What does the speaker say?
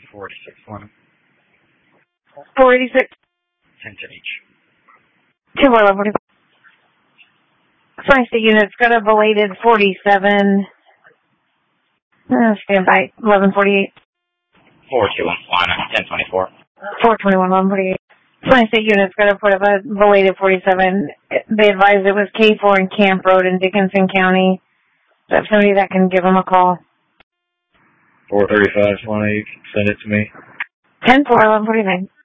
461. 486. 10 each. 2 more 1145. Science units got a belated 47. Stand by. 1148. 421 Salina, 1024. 421, 1148. Science units got a belated 47. They advised it was K4 and Camp Road in Dickinson County. So if somebody that can give them a call. 435 Salina, you can send it to me. 10-4, 1149.